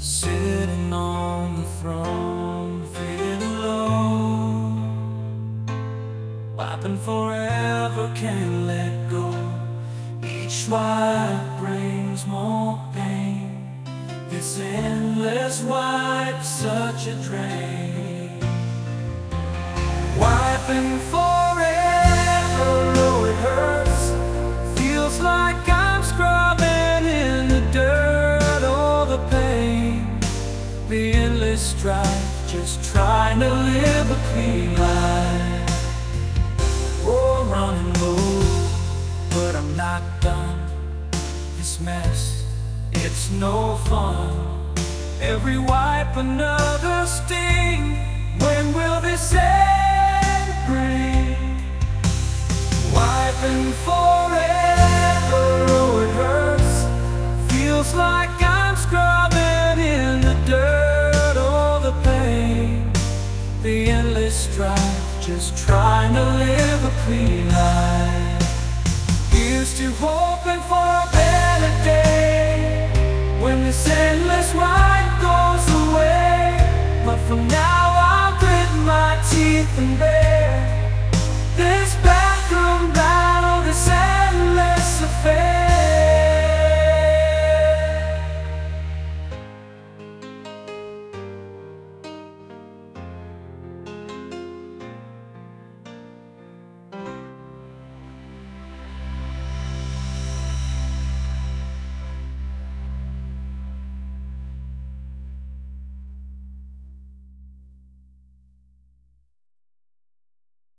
sitting on the throne, feeling low, wiping forever, can't let go. Each wipe brings more pain. This endless wipe, such a drain. Wiping forever, oh it hurts. Feels like I'm scrubbing in the dirt. Oh the pain, the endless strife, just trying to live a clean life. Oh I'm running low, but I'm not done. This mess, it's no fun. Every wipe another sting. When will this end bring? Wiping forever, oh it hurts. Feels like I'm scrubbing in the dirt. Oh the pain, the endless strife, just trying to live a clean life. Here's to hoping for a better day, when this endless ride goes away. But for now I'll grit my teeth and bear